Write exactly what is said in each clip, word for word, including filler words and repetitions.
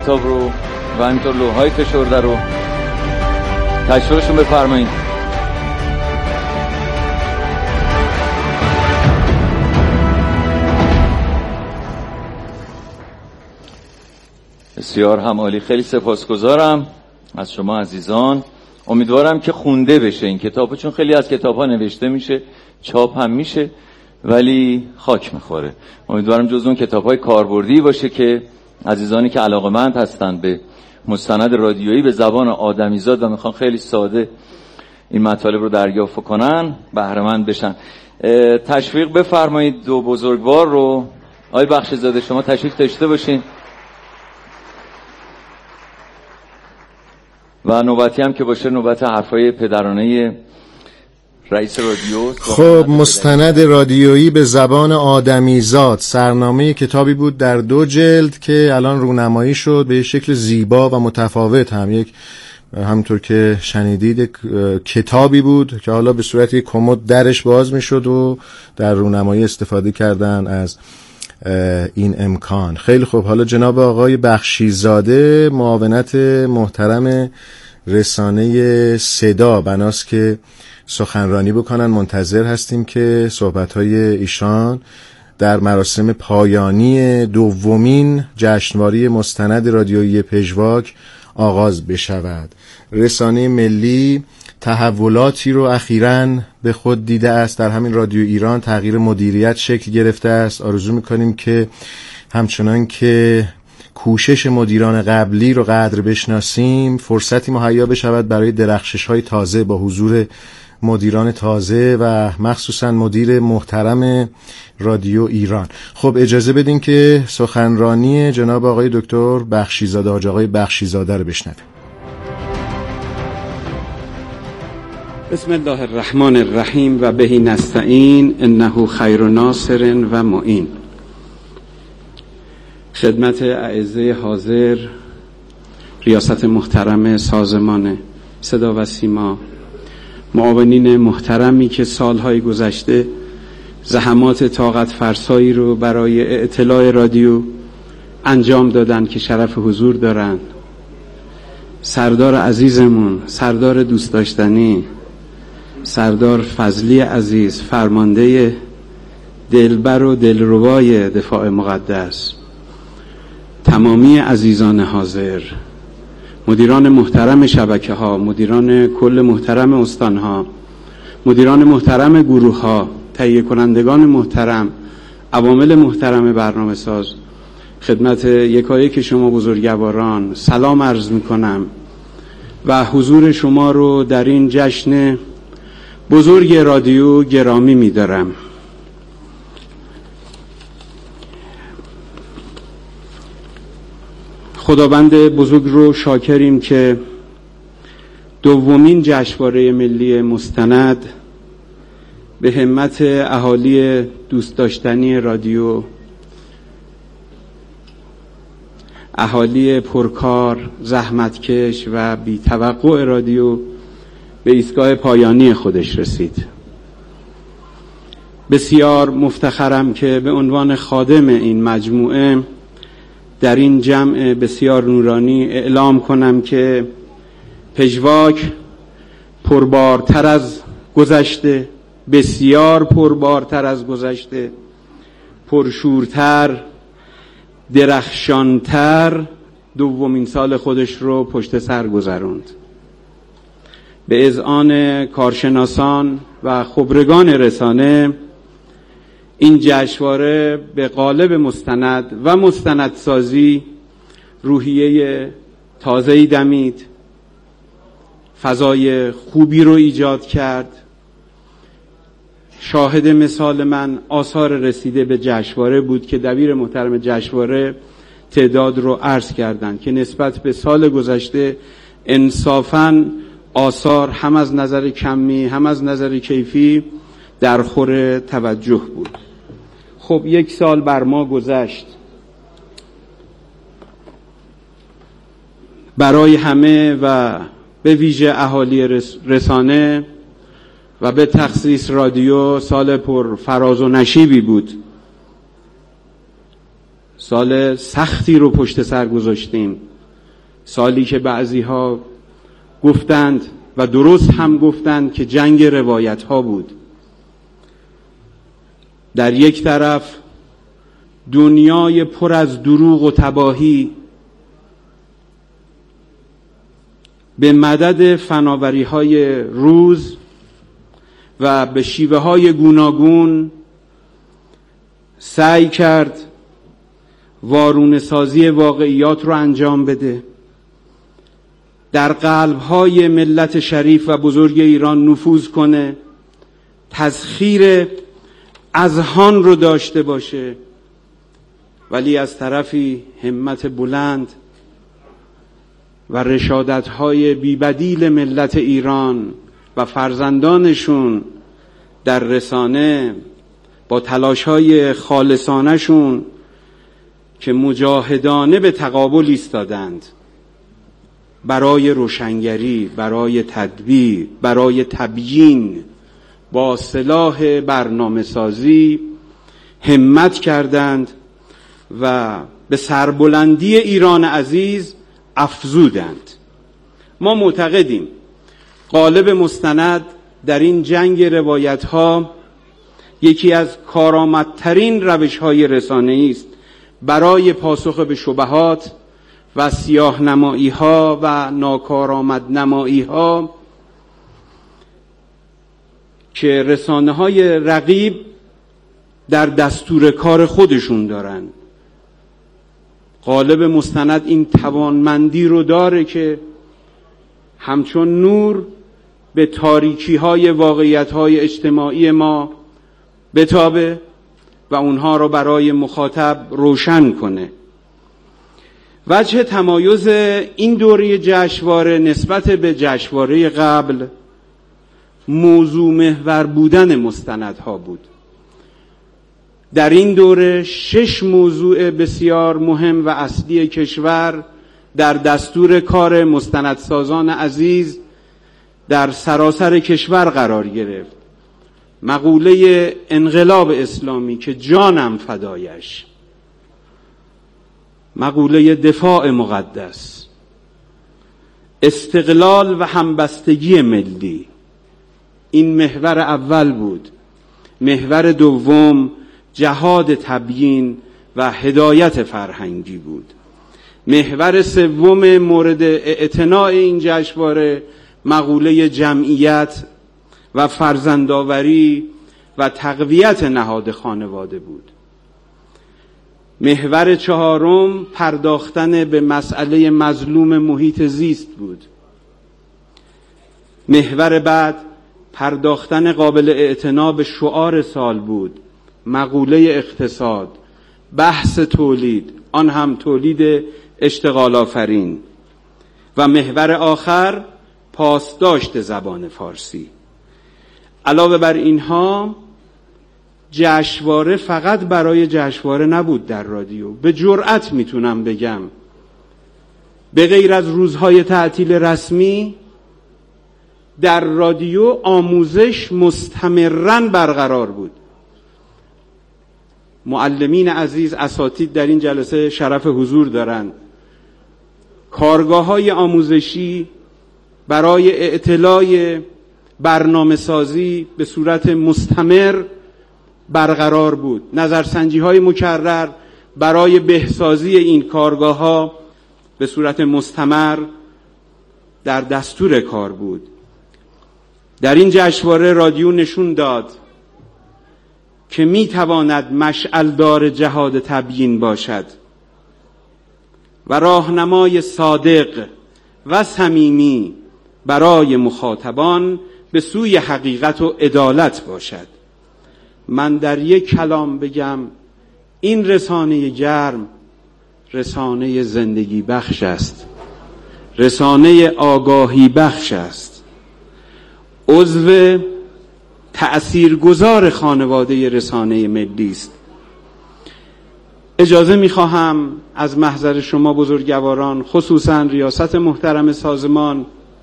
کتاب رو و همینطور لوح‌های فشرده رو تشویقشون بفرمایید. بسیار هم عالی، خیلی سپاسگزارم از شما عزیزان. امیدوارم که خونده بشه این کتاب، چون خیلی از کتاب‌ها نوشته میشه، چاپ هم میشه، ولی خاک میخوره. امیدوارم جز اون کتاب‌های کاربردی باشه که عزیزانی که علاقه‌مند هستن به مستند رادیویی به زبان آدمیزاد و میخوان خیلی ساده این مطالب رو دریافت کنن بهره مند بشن. تشویق بفرمایید دو بزرگوار رو. آقای بخشی‌زاده شما تشریف داشته باشین و نوبتی هم که باشه نوبت حرفای پدرانه رئیس رادیو. خب مستند رادیویی به زبان آدمیزاد سرنامه کتابی بود در دو جلد که الان رونمایی شد به شکل زیبا و متفاوت. هم یک همونطور که شنیدید کتابی بود که حالا به صورت یک کمد درش باز میشد و در رونمایی استفاده کردن از این امکان. خیلی خوب، حالا جناب آقای بخشیزاده معاونت محترم رسانه صدا بناست که سخنرانی بکنن. منتظر هستیم که صحبت‌های ایشان در مراسم پایانی دومین جشنواره مستند رادیویی پژواک آغاز بشود. رسانه ملی تحولاتی رو اخیراً به خود دیده است. در همین رادیو ایران تغییر مدیریت شکل گرفته است. آرزو می‌کنیم که همچنان که کوشش مدیران قبلی رو قدر بشناسیم، فرصتی مهیا بشود برای درخشش‌های تازه با حضور مدیران تازه و مخصوصاً مدیر محترم رادیو ایران. خب اجازه بدین که سخنرانی جناب آقای دکتر بخشیزاده، حاج آقای بخشیزاده رو بشنویم. بسم الله الرحمن الرحیم و بهی نستعین انه خیر ناصر و معین. خدمت اعزه حاضر، ریاست محترم سازمان صدا و سیما، معاونین محترمی که سالهای گذشته زحمات طاقت فرسایی رو برای اطلاع رادیو انجام دادن که شرف حضور دارن، سردار عزیزمون، سردار دوست داشتنی، سردار فضلی عزیز، فرمانده دلبر و دلربای دفاع مقدس، تمامی عزیزان حاضر، مدیران محترم شبکه ها، مدیران کل محترم استان ها، مدیران محترم گروه ها، تهیه کنندگان محترم، عوامل محترم برنامه ساز، خدمت یکایک شما بزرگواران سلام عرض می کنم و حضور شما رو در این جشن بزرگ رادیو گرامی می دارم. خداوند بزرگ رو شاکریم که دومین جشنواره ملی مستند به همت اهالی دوست داشتنی رادیو، اهالی پرکار، زحمتکش و بی توقع رادیو به ایستگاه پایانی خودش رسید. بسیار مفتخرم که به عنوان خادم این مجموعه در این جمع بسیار نورانی اعلام کنم که پژواک پربارتر از گذشته، بسیار پربارتر از گذشته، پرشورتر، درخشانتر دومین سال خودش رو پشت سر گذروند. به اذعان کارشناسان و خبرگان رسانه این جشنواره به قالب مستند و مستندسازی روحیه تازه‌ای دمید، فضای خوبی رو ایجاد کرد. شاهد مثال من آثار رسیده به جشنواره بود که دبیر محترم جشنواره تعداد رو عرض کردند که نسبت به سال گذشته انصافاً آثار هم از نظر کمی هم از نظر کیفی در خور توجه بود. خب یک سال بر ما گذشت. برای همه و به ویژه اهالی رسانه و به تخصیص رادیو سال پر فراز و نشیبی بود. سال سختی رو پشت سر گذاشتیم. سالی که بعضی ها گفتند و درست هم گفتند که جنگ روایت ها بود. در یک طرف دنیای پر از دروغ و تباهی به مدد فناوری های روز و به شیوه های گوناگون سعی کرد وارونه سازی واقعیات رو انجام بده، در قلب های ملت شریف و بزرگ ایران نفوذ کنه، تسخیر اذهان رو داشته باشه، ولی از طرفی همت بلند و رشادت‌های بی‌بدیل ملت ایران و فرزندانشون در رسانه با تلاش‌های خالصانه‌شون که مجاهدانه به تقابل ایستادند برای روشنگری، برای تدبیر، برای تبیین، با سلاح برنامه سازی همت کردند و به سربلندی ایران عزیز افزودند. ما معتقدیم قالب مستند در این جنگ روایت ها یکی از کارآمدترین روش های رسانه‌ای است برای پاسخ به شبهات و سیاه نمایی ها و ناکارآمد نمایی ها که رسانه های رقیب در دستور کار خودشون دارن. قالب مستند این توانمندی رو داره که همچون نور به تاریکی های واقعیت های اجتماعی ما بتابه و اونها رو برای مخاطب روشن کنه. وجه تمایز این دوره جشنواره نسبت به جشنواره قبل موضوع محور بودن مستندها بود. در این دوره شش موضوع بسیار مهم و اصلی کشور در دستور کار مستندسازان عزیز در سراسر کشور قرار گرفت. مقوله انقلاب اسلامی که جانم فدایش، مقوله دفاع مقدس، استقلال و همبستگی ملی، این محور اول بود. محور دوم جهاد تبیین و هدایت فرهنگی بود. محور سوم مورد اعتناء این جشنواره مقوله جمعیت و فرزندآوری و تقویت نهاد خانواده بود. محور چهارم پرداختن به مسئله مظلوم محیط زیست بود. محور بعد پرداختن قابل اعتنا به شعار سال بود، مقوله اقتصاد، بحث تولید، آن هم تولید اشتغال آفرین، و محور آخر پاسداشت زبان فارسی. علاوه بر اینها جشنواره فقط برای جشنواره نبود. در رادیو به جرأت میتونم بگم به غیر از روزهای تعطیل رسمی در رادیو آموزش مستمراً برقرار بود. معلمین عزیز، اساتید در این جلسه شرف حضور دارند. کارگاه‌های آموزشی برای اطلاع برنامه سازی به صورت مستمر برقرار بود. نظرسنجی‌های مکرر برای بهسازی این کارگاه‌ها به صورت مستمر در دستور کار بود. در این جشنواره رادیو نشون داد که میتواند مشعلدار جهاد تبیین باشد و راهنمای صادق و صمیمی برای مخاطبان به سوی حقیقت و عدالت باشد. من در یک کلام بگم این رسانه گرم رسانه زندگی بخش است، رسانه آگاهی بخش است، عضو تأثیرگذار خانواده رسانه ملی است. اجازه می‌خواهم از محضر شما بزرگواران، خصوصاً ریاست محترم سازمان،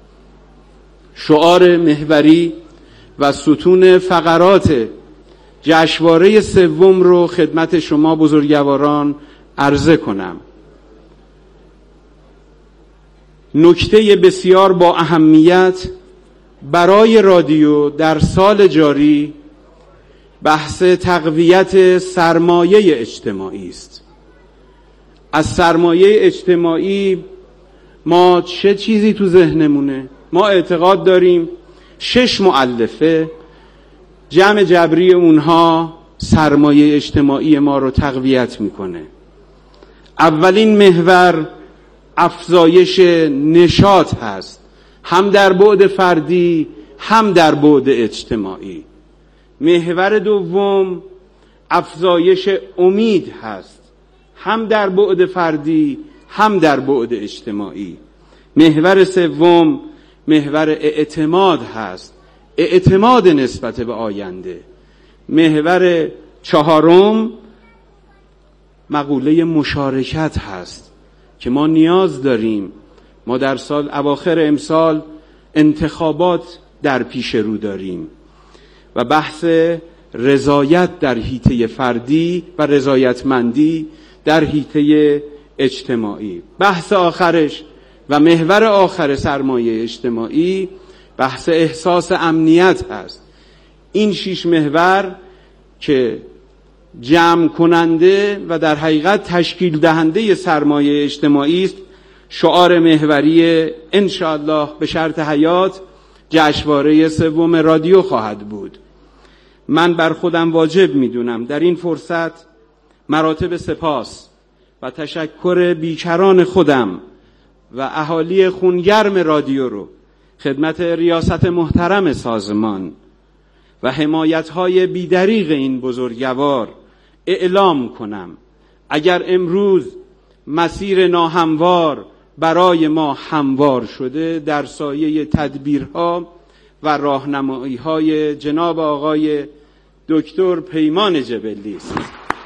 شعار محوری و ستون فقرات جشنواره سوم رو خدمت شما بزرگواران عرضه کنم. نکته بسیار با اهمیت برای رادیو در سال جاری بحث تقویت سرمایه اجتماعی است. از سرمایه اجتماعی ما چه چیزی تو ذهنمونه؟ ما اعتقاد داریم شش مؤلفه جمع جبری اونها سرمایه اجتماعی ما رو تقویت میکنه. اولین محور افزایش نشاط هست، هم در بعد فردی هم در بعد اجتماعی. محور دوم افزایش امید هست، هم در بعد فردی هم در بعد اجتماعی. محور سوم محور اعتماد هست، اعتماد نسبت به آینده. محور چهارم مقوله مشارکت هست که ما نیاز داریم. ما در سال اواخر امسال انتخابات در پیش رو داریم و بحث رضایت در حیطه فردی و رضایتمندی در حیطه اجتماعی. بحث آخرش و محور آخر سرمایه اجتماعی بحث احساس امنیت هست. این شش محور که جمع کننده و در حقیقت تشکیل دهنده سرمایه اجتماعی است، شعار محوری انشاءالله به شرط حیات جشنواره سوم رادیو خواهد بود. من بر خودم واجب میدونم در این فرصت مراتب سپاس و تشکر بیکران خودم و اهالی خونگرم رادیو رو خدمت ریاست محترم سازمان و حمایت‌های بیدریغ این بزرگوار اعلام کنم. اگر امروز مسیر ناهموار برای ما هموار شده، در سایه تدبیرها و راهنمایی‌های جناب آقای دکتر پیمان جبلی است.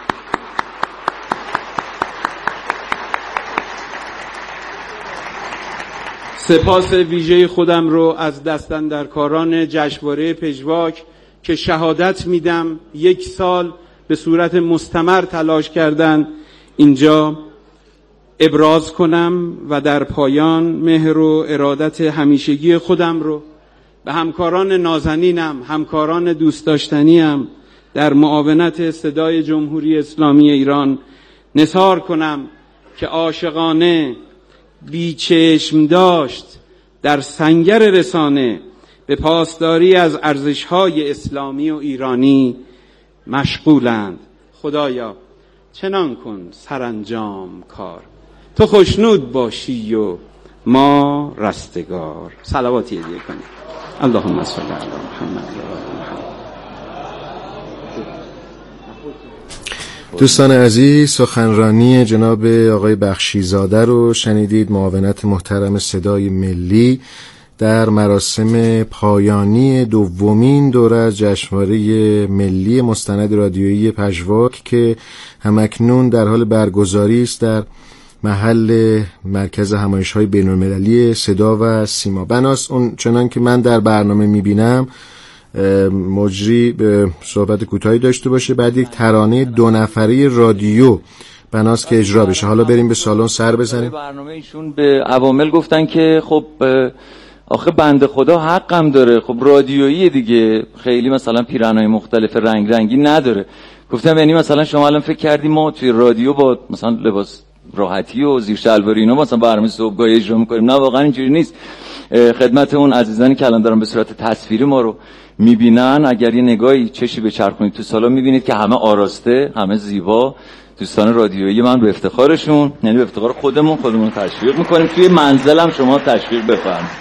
سپاس ویژه خودم رو از دستاندرکاران جشنواره پژواک که شهادت میدم یک سال به صورت مستمر تلاش کردن اینجا ابراز کنم و در پایان مهر و ارادت همیشگی خودم رو به همکاران نازنینم، همکاران دوست داشتنیم در معاونت صدای جمهوری اسلامی ایران نثار کنم که عاشقانه بی چشم داشت در سنگر رسانه به پاسداری از ارزش‌های اسلامی و ایرانی مشغولند. خدایا چنان کن سرانجام کار، تو خوشنود باشی و ما رستگار. صلواتی هدیه کنیم. اللهم صل علی محمد. دوستان عزیز، سخنرانی جناب آقای بخشیزاده رو شنیدید، معاونت محترم صدای ملی در مراسم پایانی دومین دوره از جشنواره ملی مستند رادیویی پژواک که همکنون در حال برگزاری است در محل مرکز همایش‌های بین‌المللی صدا و سیما. بناس اون چنان که من در برنامه می‌بینم مجری به صحبت کوتاهی داشته باشه، بعد یک ترانه دو نفره رادیو بناس که اجرا بشه. حالا بریم به سالن سر بزنیم. برنامه ایشون به عوامل گفتن که خب آخه بنده خدا حقم داره، خب رادیویی دیگه، خیلی مثلا پیرنهای مختلف رنگ رنگی نداره. گفتم یعنی مثلا شما الان فکر کردی ما توی رادیو با مثلا لباس راحتی و زیر شلواری اینا مثلا برنامه صبحگاهی اجرا می‌کنیم؟ نه واقعا اینجوری نیست. خدمت اون عزیزانی که الان دارن به صورت تصویری ما رو میبینن، اگر یه نگاهی چشی بچرخونید تو سالن میبینید که همه آراسته، همه زیبا. دوستان رادیویی من به افتخارشون، یعنی به افتخار خودمون خودمون تشویق میکنیم. توی منزلم شما تشویق بفرمایید.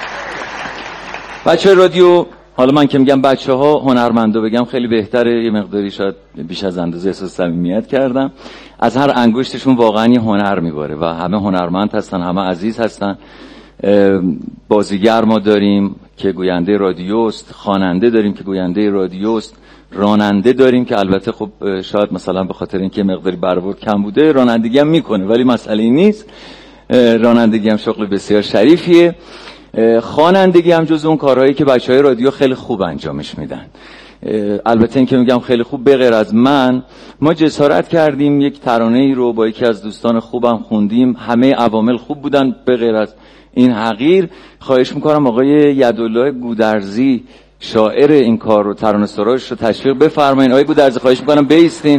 بچه رادیو، حالا من که میگم بچه ها، هنرمندا بگم خیلی بهتره، یه مقداری شاید بیش از اندازه احساس صمیمیت کردم. از هر انگشتشون واقعا یه هنر میباره و همه هنرمند هستن، همه عزیز هستن. بازیگر ما داریم که گوینده رادیوست، خواننده داریم که گوینده رادیوست، راننده داریم که البته خب شاید مثلا به خاطر اینکه مقداری برآورد کم بوده رانندگی هم میکنه، ولی مسئله نیست، رانندگی هم شغل بسیار شریفیه. خوانندگی هم جز اون کارهایی که بچهای رادیو خیلی خوب انجامش میدن. البته این که میگم خیلی خوب به غیر از من، ما جسارت کردیم یک ترانه ای رو با یکی از دوستان خوبم خوندیم. همه عوامل خوب بودن به غیر از این حقیر. خواهش میکنم آقای یدالله گودرزی شاعر این کار رو، ترانه سراش رو تشویق بفرمایید. آقای گودرزی خواهش میکنم بایستین.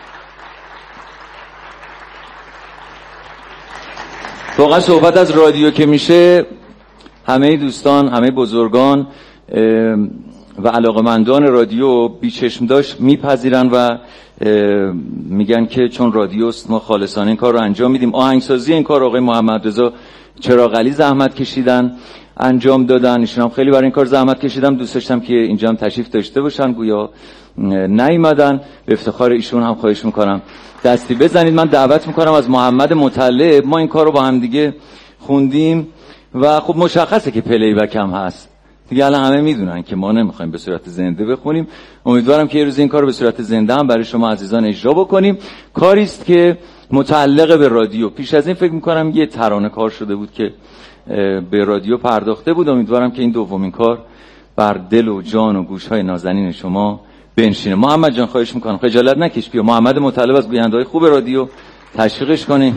واقعا صحبت از رادیو که میشه، همه دوستان، همه بزرگان و علاقمندان رادیو بیچشم داشت میپذیرن و میگن که چون رادیوست ما خالصانه این کار رو انجام میدیم. آهنگسازی این کار آقای محمد رضا چراغعلی زحمت کشیدن، انجام دادن. ایشون هم خیلی برای این کار زحمت کشیدم. دوست داشتم که اینجا هم تشریف داشته باشن، گویا نیومدن. به افتخار ایشون هم خواهش میکنم دستی بزنید. من دعوت میکنم از محمد مطلب. ما این کار رو با هم دیگه خوندیم و خب مشخصه که پلی بک هم هست دیگه. الان همه میدونن که ما نمیخوایم به صورت زنده بخونیم. امیدوارم که یه روز این کار رو به صورت زنده هم برای شما عزیزان اجرا بکنیم. کاری است که متعلق به رادیو. پیش از این فکر میکنم یه ترانه کار شده بود که به رادیو پرداخته بود. امیدوارم که این دومین کار بر دل و جان و گوش‌های نازنین شما بنشینه. محمد جان خواهش میکنم خجالت نکش، بیا محمد مطلب از گوینده‌های خوب رادیو تشویقش کنیم.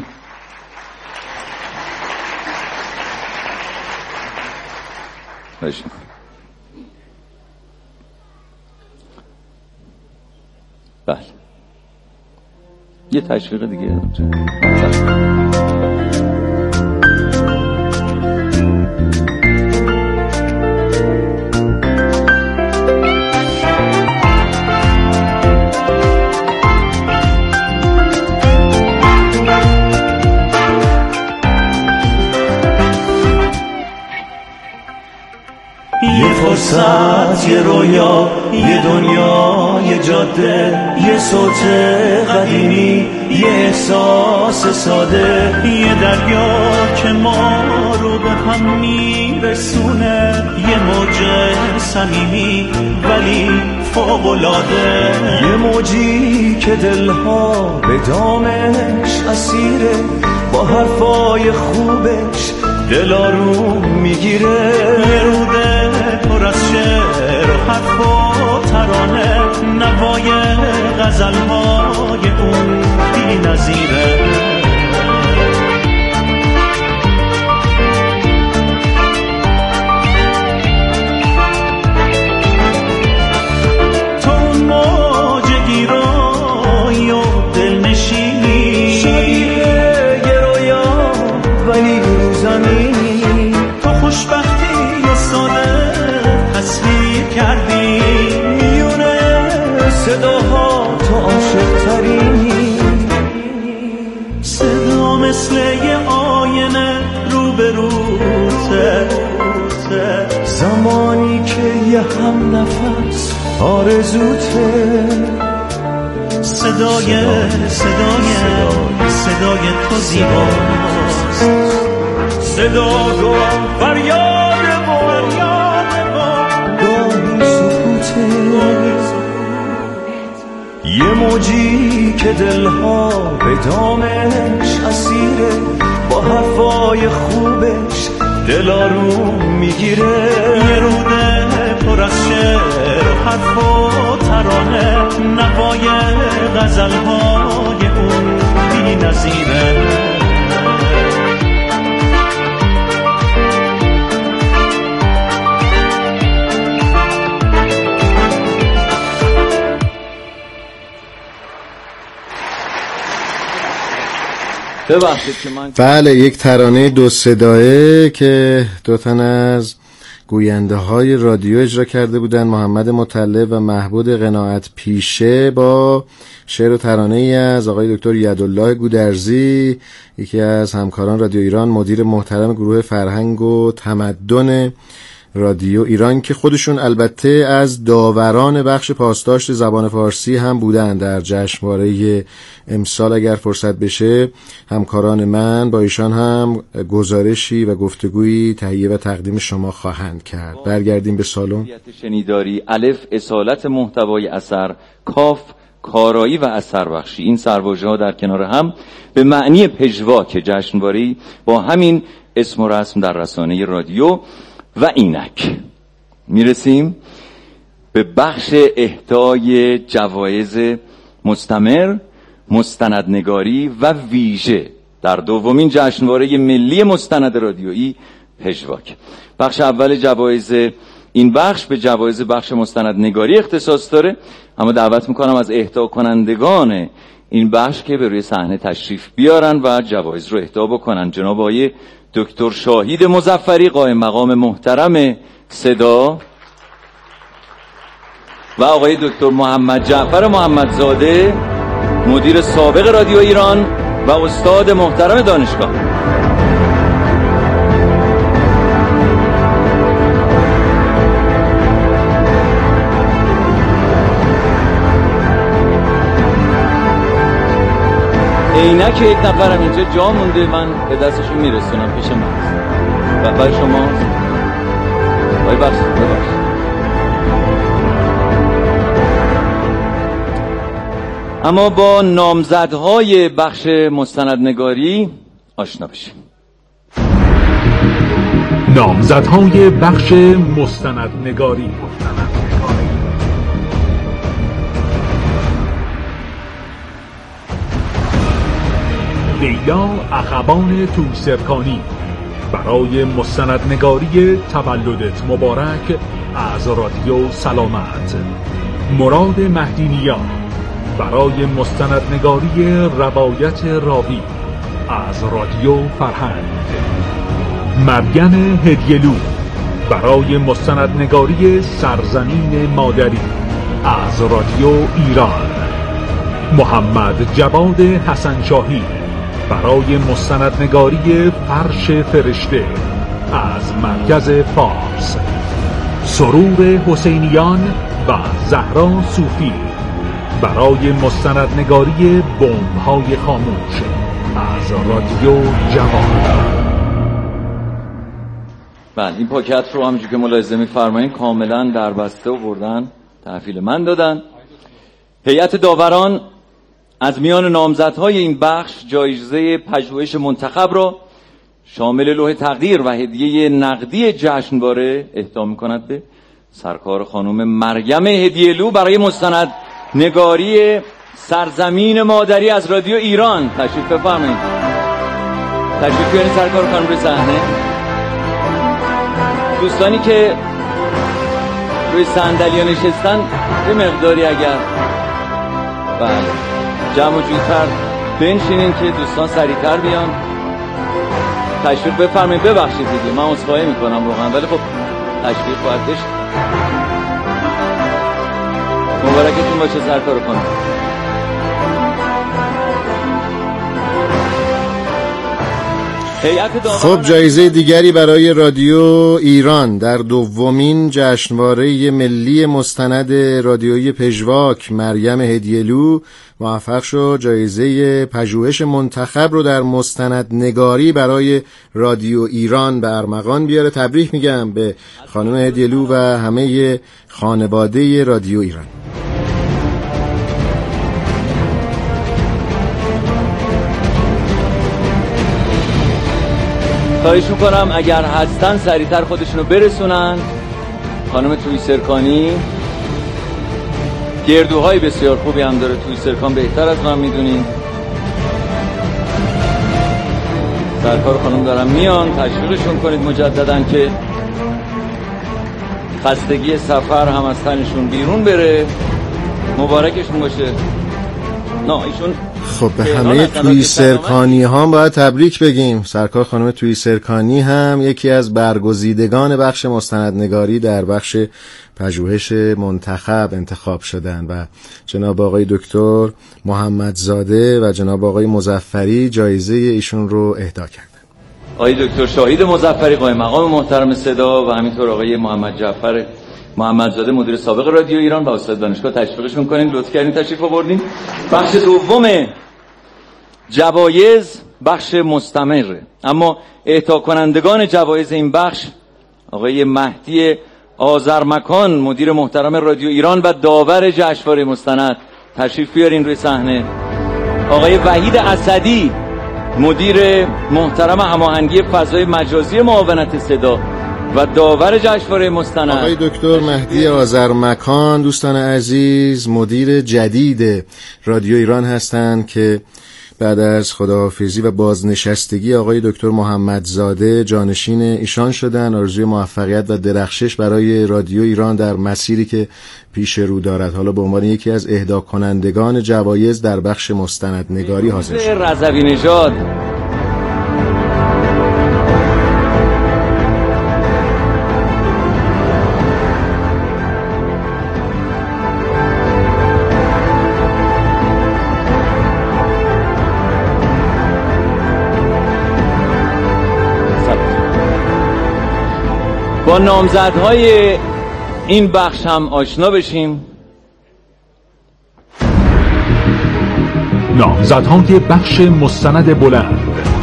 خواهش میکنم. بله یه تشویق دیگه. یه فرصت، یه رویا، یه دنیا، یه جاده، یه صوت قدیمی، یه احساس ساده، یه دریا که ما رو به هم میرسونه، یه موج صمیمی ولی فوق‌العاده، یه موجی که دلها به دامش اسیره، با حرفای خوبش دل آروم میگیره، یه روده پر از شعر و حرف و ترانه، نوای غزلهای اون بی نظیره. تو اون موج گیرایی و دلنشینی، شبیه یه رویا ولی روزنی، تو خوشبختی و ساده تصویر کردی، میونه صداها تو عاشق ترینی، صدا مثل یه آینه رو به روته، زمانی که یه هم نفس آرزوته، صدای صدای صدای تو زیباست، صدا گو فریاد و گاهی سکوته، یه موجی که دلها به دامش اسیره، با حرفای خوبش دل آروم میگیره، یه روده پر از شعر و حرف و ترانه، نوای غزلهای اون بی نظیره. بله یک ترانه دو صدایه که دو تن از گوینده های رادیو اجرا کرده بودن، محمد مطلب و محبود قناعت پیشه، با شعر و ترانه ای از آقای دکتر یدالله گودرزی، یکی از همکاران رادیو ایران، مدیر محترم گروه فرهنگ و تمدن رادیو ایران، که خودشون البته از داوران بخش پاسداشت زبان فارسی هم بودن در جشنواره امسال. اگر فرصت بشه همکاران من با ایشان هم گزارشی و گفتگویی تهیه و تقدیم شما خواهند کرد. برگردیم به سالن. شنیداری، الف اصالت محتوای اثر، کاف کارایی و اثر بخشی. این سرواژه‌ها در کنار هم به معنی پژواک جشنواره‌ای با همین اسم و رسم در رسانه رادیو و اینک میرسیم. به بخش اهدای جوایز مستمر، مستندنگاری و ویژه در دومین جشنواره ملی مستند رادیویی پژواک. بخش اول جوایز این بخش به جوایز بخش مستندنگاری اختصاص داره، اما دعوت میکنم از اهدا کنندگان این بخش که به روی صحنه تشریف بیارن و جوایز رو اهدا بکنن. جناب آقای دکتر شاهید مظفری، قائم مقام محترم صدا، و آقای دکتر محمد جعفر محمدزاده، مدیر سابق رادیو ایران و استاد محترم دانشگاه. عینک یک نفرم اینجا جا مونده، من به دستشون میرسونم پیش من و برای شما وای بخشید ببخشید. اما با نامزدهای بخش مستندنگاری آشنا بشیم. نامزدهای بخش مستندنگاری. لیلا اخوان تویسرکانی برای مستندنگاری تولدت مبارک از رادیو سلامت. مراد مهدی برای مستندنگاری روایت راوی از رادیو فرهنگ. مریم هدیه‌لو برای مستندنگاری سرزمین مادری از رادیو ایران. محمد جواد حسنشاهی برای مستندنگاری فرش فرشته از مرکز فارس. سرور حسینیان و زهرا صوفی برای مستندنگاری بمب‌های خاموش از رادیو جوان. بله، این پاکت رو همونجور که ملاحظه می‌فرمایید کاملا در بسته آوردن، تحویل من دادن. هیئت داوران از میان نامزدهای این بخش جایزه پژوهش منتخب را شامل لوح تقدیر و هدیه نقدی جشنواره اهدا می‌کند به سرکار خانم مریم هدیه‌لو برای مستند نگاری سرزمین مادری از رادیو ایران. تشریف بفرمایید. تشریف بیارین سرکار خانم روی صحنه. دوستانی که روی صندلی نشستن یه مقداری اگر بله جمع و جورتر بنشینین که دوستان سریعتر بیان. تشریف بفرمایید. ببخشید دیگه من عذرخواهی میکنم واقعا، ولی خب تشریف باید بشه. مبارکتون باشه سرکار خانم. خب جایزه دیگری برای رادیو ایران در دومین جشنواره ملی مستند رادیویی پژواک. مریم هدیه‌لو موفق شد جایزه پژوهش منتخب رو در مستندنگاری برای رادیو ایران به ارمغان بیاره. تبریک میگم به خانم هدیه‌لو و همه خانواده رادیو ایران. خواهش میکنم اگر هستن سریعتر خودشونو برسونن. خانم تویسرکانی گردوهای بسیار خوبی هم داره، تویسرکان بهتر از من میدونین. سرکار خانم دارن میان، تشویقشون کنید مجددا که خستگی سفر هم از تنشون بیرون بره. مبارکشون باشه. نه ایشون خب به همه تویسرکانی ها باید تبریک بگیم. سرکار خانم تویسرکانی هم یکی از برگزیدگان بخش مستندنگاری در بخش پژوهش منتخب انتخاب شدن و جناب آقای دکتر محمدزاده و جناب آقای مظفری جایزه ایشون رو اهدا کردن. آقای دکتر شاهید مظفری قائم مقام محترم صدا و همینطور آقای محمد جعفر محمدزاده مدیر سابق رادیو ایران و استاد دانشگاه تشویقشون کنین. لطف کردین تشریف آوردین. بخش دوم جوایز بخش مستمره، اما اهدا کنندگان جوایز این بخش آقای مهدی آذرمکان مدیر محترم رادیو ایران و داور جشنواره مستند تشریف بیارین روی صحنه. آقای وحید اسدی مدیر محترم هماهنگی فضای مجازی معاونت صدا و داور جشنواره مستند آقای دکتر مهدی آذرمکان، دوستان عزیز، مدیر جدید رادیو ایران هستند که بعد از خداحافظی و بازنشستگی آقای دکتر محمدزاده جانشین ایشان شدن. آرزوی موفقیت و درخشش برای رادیو ایران در مسیری که پیش رو دارد. حالا به عنوان یکی از اهدا کنندگان جوایز در بخش مستندنگاری حاضر شد. رضوی نژاد با نامزدهای این بخش هم آشنا بشیم. نامزدهای بخش مستند بلند: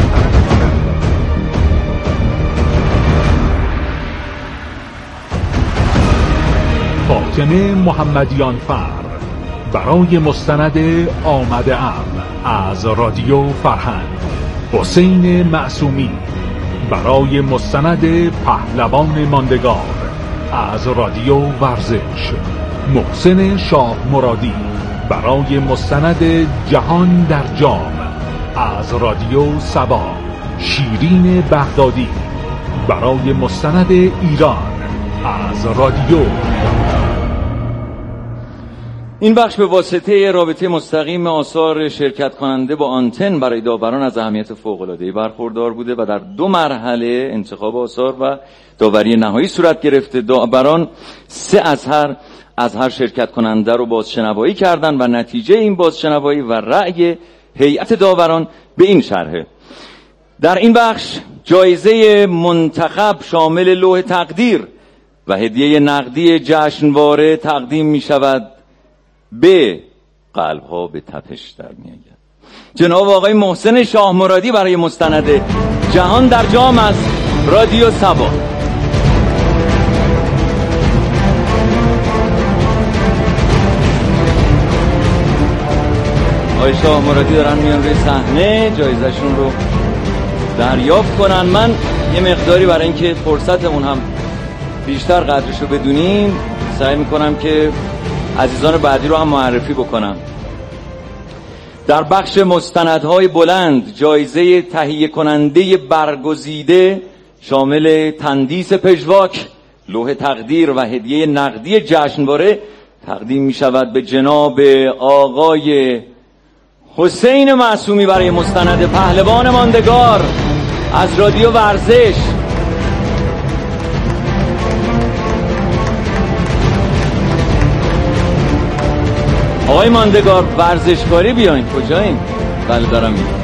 فاطمه محمدیان فر برای مستند آمده ام از رادیو فرهنگ، حسین معصومی برای مستند پهلوان ماندگار از رادیو ورزش، محسن شاه مرادی برای مستند جهان در جام از رادیو سبا، شیرین بغدادی برای مستند ایران از رادیو. این بخش به واسطه رابطه مستقیم آثار شرکت کننده با آنتن برای داوران از اهمیت فوق‌العاده‌ای برخوردار بوده و در دو مرحله انتخاب آثار و داوری نهایی صورت گرفته. داوران سه از هر از هر شرکت کننده رو بازشنوایی کردند و نتیجه این بازشنوایی و رأی هیئت داوران به این شرحه: در این بخش جایزه منتخب شامل لوح تقدیر و هدیه نقدی جشنواره تقدیم می شود به قلب ها به تپش در می آید. جناب آقای محسن شاه مرادی برای مستند جهان در جام از رادیو سبا. آقای شاه مرادی دارن میان روی صحنه جایزشون رو دریافت کنن. من یه مقداری برای اینکه فرصتمون هم بیشتر قدرش رو بدونیم سعی میکنم که عزیزان بعدی رو هم معرفی بکنم. در بخش مستندهای بلند جایزه تهیه کننده برگزیده شامل تندیس پژواک، لوح تقدیر و هدیه نقدی جشنواره تقدیم می شود به جناب آقای حسین معصومی برای مستند پهلوان ماندگار از رادیو ورزش. آقای ماندگار ورزشکاری بیاین. کجایین؟ بله دارم میگم.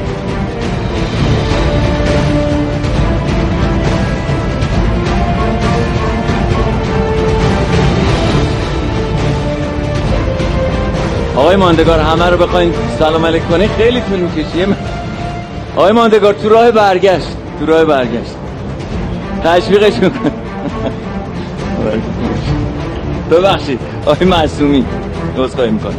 آقای ماندگار همه رو بخواین سلام علیک کنی خیلی طول میکشه. آقای ماندگار تو راه برگشت تو راه برگشت تشویقش میکن. ببخشید آقای معصومی عذرخواهی میکنم.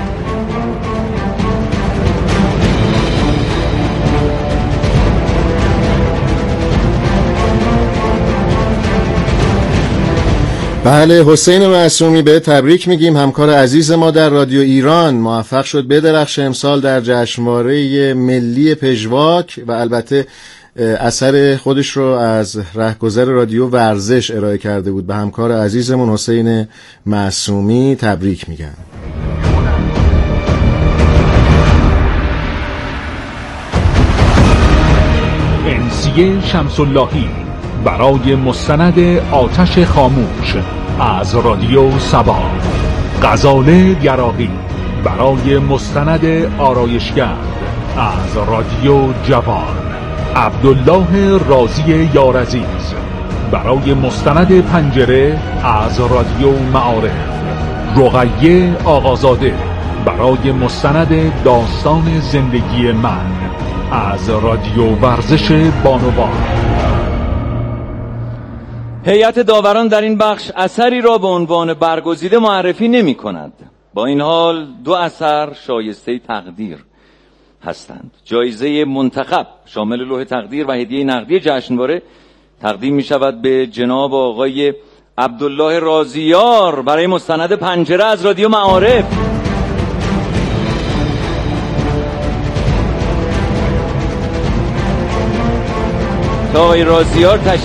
بله، حسین معصومی به تبریک میگیم. همکار عزیز ما در رادیو ایران موفق شد بدرخشه امسال در جشنواره ملی پژواک و البته اثر خودش رو از رهگذر رادیو ورزش ارائه کرده بود. به همکار عزیزمون حسین معصومی تبریک میگم. انسیه شمس اللهی برای مستند آتش خاموش از رادیو سبا، غزاله یراقی برای مستند آرایشگرد از رادیو جوان، عبدالله رازی یارعزیز برای مستند پنجره از رادیو معارف، رقیه آقازاده برای مستند داستان زندگی من از رادیو ورزش بانوان. هیئت داوران در این بخش اثری را به عنوان برگزیده معرفی نمی کند. با این حال دو اثر شایسته تقدیر هستند. جایزه منتخب شامل لوح تقدیر و هدیه نقدی جشنواره تقدیم می شود به جناب آقای عبدالله رازیار برای مستند پنجره از رادیو معارف. تا آقای رازیار تشریف